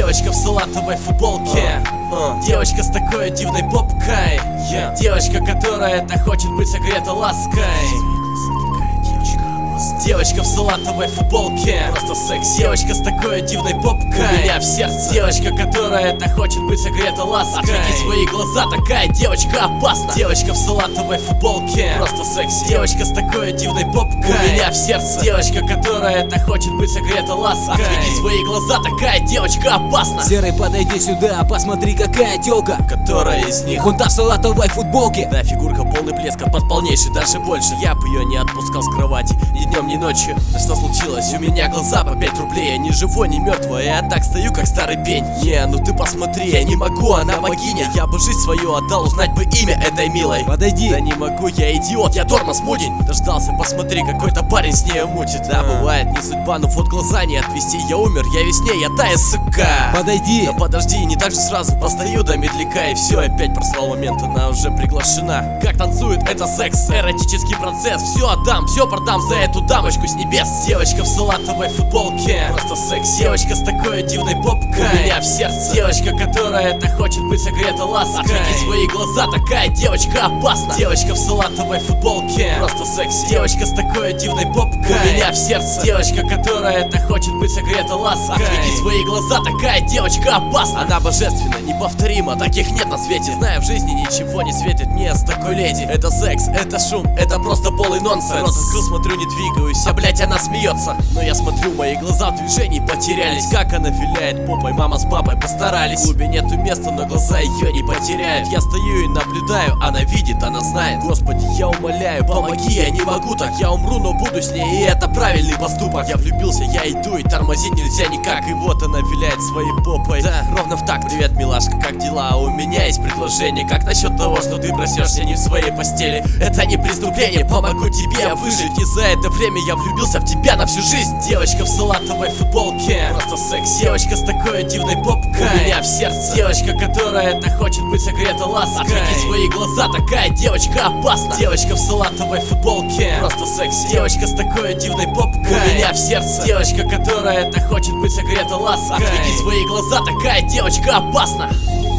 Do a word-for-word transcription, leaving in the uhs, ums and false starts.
Девочка в салатовой футболке, uh, uh. Девочка с такой дивной попкой, yeah. Девочка, которая так хочет быть согрета лаской. Девочка в салатовой футболке, просто секс. Девочка с такой дивной попкой, у меня в сердце. Девочка, которая так хочет быть согрета лаской. Отведи свои глаза, такая девочка опасна. Девочка в салатовой футболке, просто секс. Девочка с такой дивной попкой, у меня в сердце. Девочка, которая так хочет быть согрета лаской. Отведи свои глаза, такая девочка опасна. Серый, подойди сюда, посмотри, какая тёлка. Которая из них? Вон та в салатовой футболке. Да, фигурка, полный блеск, под полнейший, даже больше. Я бы ее не отпускал с кровати ни днем, ни ночью. Да что случилось? У меня глаза по пять рублей. Я не живой, не мертвый, я так стою, как старый пень. Не, ну ты посмотри, я не могу, она богиня. Я бы жизнь свою отдал, узнать бы имя этой милой. Подойди. Да не могу, я идиот, я тормоз мудень. Дождался, посмотри, какой-то парень с ней мутит. Да, бывает, не судьба, но вот глаза не отвести. Я умер, я весне, я тая, сука. Подойди. Да подожди, не так же сразу, постою до медляка. И все, опять просрал момент, она уже приглашена. Как танцует, это секс, эротический процесс. Все отдам, все продам за эту дамочку с небес. Девочка в салатовой футболке, просто секс. Девочка с такой дивной попкой, у меня в сердце. Девочка, которая так хочет быть согрета лаской. Отведи свои глаза, такая девочка опасна. Девочка в салатовой футболке, просто секс. Девочка с такой дивной попкой, у меня в сердце. Девочка, которая так хочет быть согрета лаской. Отведи свои глаза, такая девочка опасна. Она божественна, неповторима, таких нет на свете. Знаю, в жизни ничего не светит мне с такой леди. Это секс, это шум, это просто полый нонсенс. Рот открыл, смотрю, не двигаюсь, а блять, она смеется. Но я смотрю, мои глаза в движении потерялись. Как она виляет попой, мама с папой постарались. В клубе нету места, но глаза ее не потеряют. Я стою и наблюдаю, она видит, она знает. Господи, я умоляю, помоги, я не могу так. Я умру, но буду с ней, и это правильный поступок. Я влюбился, я иду, и тормозить нельзя никак. И вот она виляет своей попой, да, ровно в такт. Привет, милашка, как дела? У меня есть предложение. Как насчет того, что ты проснешься не в своей постели? Это не преступление, помогу тебе выжить. И за это время я влюбился в тебя на всю жизнь. Девочка в салатовой футболке, просто секс. Девочка с такой дивной попкой, у меня в сердце. Девочка, которая так хочет быть согрета лаской. Отведи свои глаза, такая девочка опасна. Девочка в салатовой футболке, просто секс. Девочка с такой дивной попкой, у меня в сердце. Девочка, которая так хочет быть согрета лаской. Отведи свои глаза, такая девочка опасна.